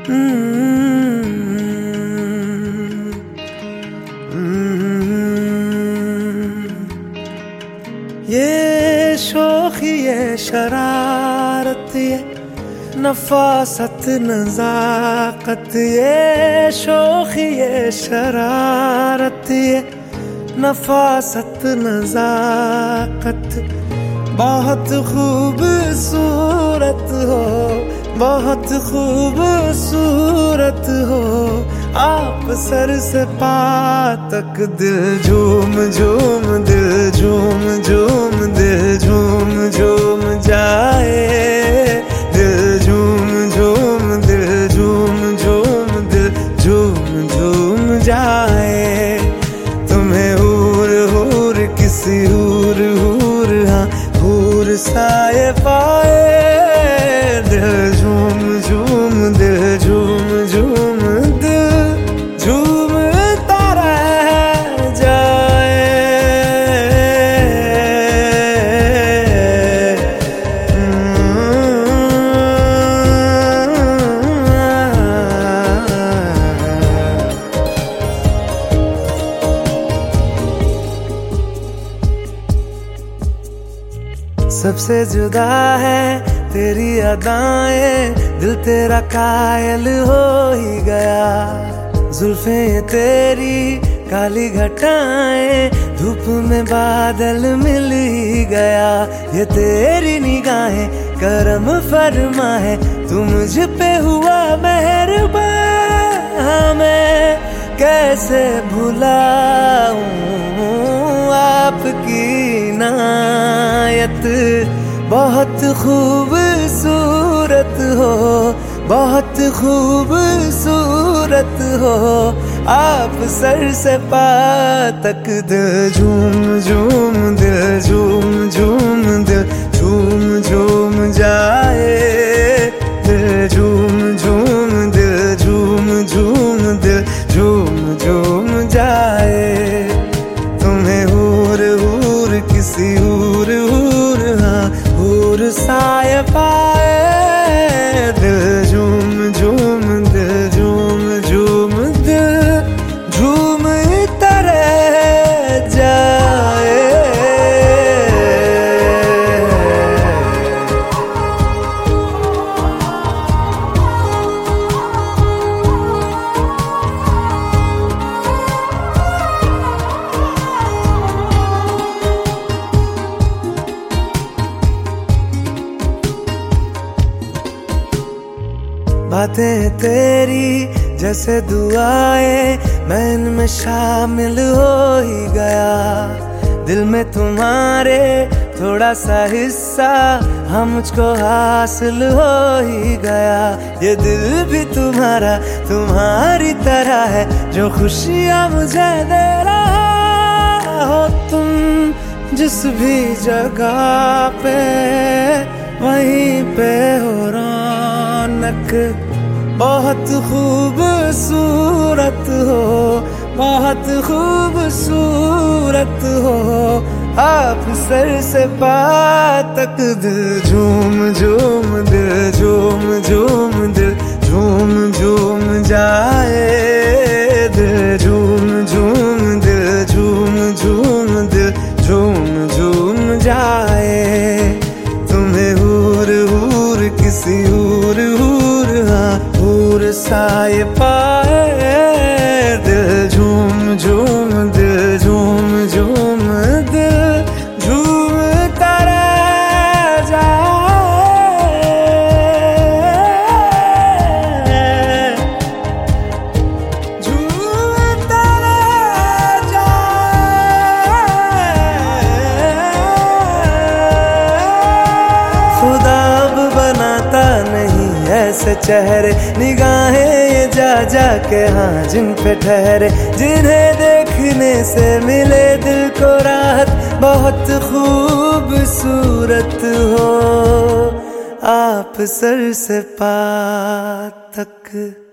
ये शोखी ये शरारत ये नफासत नजाकत, ये शोखी ये शरारत ये नफासत नजाकत, बहुत खूबसूरत हो, बहुत खूबसूरत हो। आप सर से पा तक दिल झूम झूम, दिल झूम झूम, दिल झूम झूम जाए, दिल झूम झूम, दिल झूम झूम, दिल झूम झूम जाए। तुम्हें हूर हूर किसी हूर हूर, हाँ हूर साए पाए, दिल झूम झूम, दिल झूम झूम, दिल झूमता रह जाए। सबसे जुदा है तेरी अदाएं, दिल तेरा कायल हो ही गया। जुल्फें तेरी काली घटाएं, धूप में बादल मिल ही गया। ये तेरी निगाहें करम फरमा है, तू मुझ पे हुआ मेहरबान। मैं कैसे भुलाऊं आपकी इनायत, बहुत खूबसूरत हो, बहुत खूबसूरत हो। आप सर से पा तक दिल झूम झूम, दिल झूम झूम, दिल झूम झूम जाए, दिल झूम झूम, दिल झूम झूम, दिल झूम झूम जाए। तुम्हें हूर हूर किसी हूर हूर, हाँ हूर साए पाए, दिल झूम झूम, दिल झूम झूम, दिल झूम तरह जाए। बातें तेरी जैसे दुआएं, मैं इनमें शामिल हो ही गया। दिल में तुम्हारे थोड़ा सा हिस्सा, हम मुझको हासिल हो ही गया। ये दिल भी तुम्हारा तुम्हारी तरह है, जो खुशियाँ मुझे दे रहा हो। तुम जिस भी जगह पे वहीं पे हो रौनक, बहुत खूबसूरत हो, बहुत खूबसूरत हो। आप सर से पा तक दिल झूम झूम, दिल झूम झूम, दिल झूम झूम जाए, दिल झूम झूम, दिल झूम झूम, दिल झूम झूम जाए। तुम्हें हूर हूर किसी हूर हूर, हाँ हूर साए पाए, दिल झूम झूम, दिल झूम झूम, दिल झूमता रह जाए, झूमता रह जाए। खुदा अब बनाता नहीं ऐसे चेहरे, निगाहें ये जा जा के हाँ जिन पे ठहरे, जिन्हें देखने से मिले दिल को राहत। बहुत खूबसूरत हो आप सर से पा तक।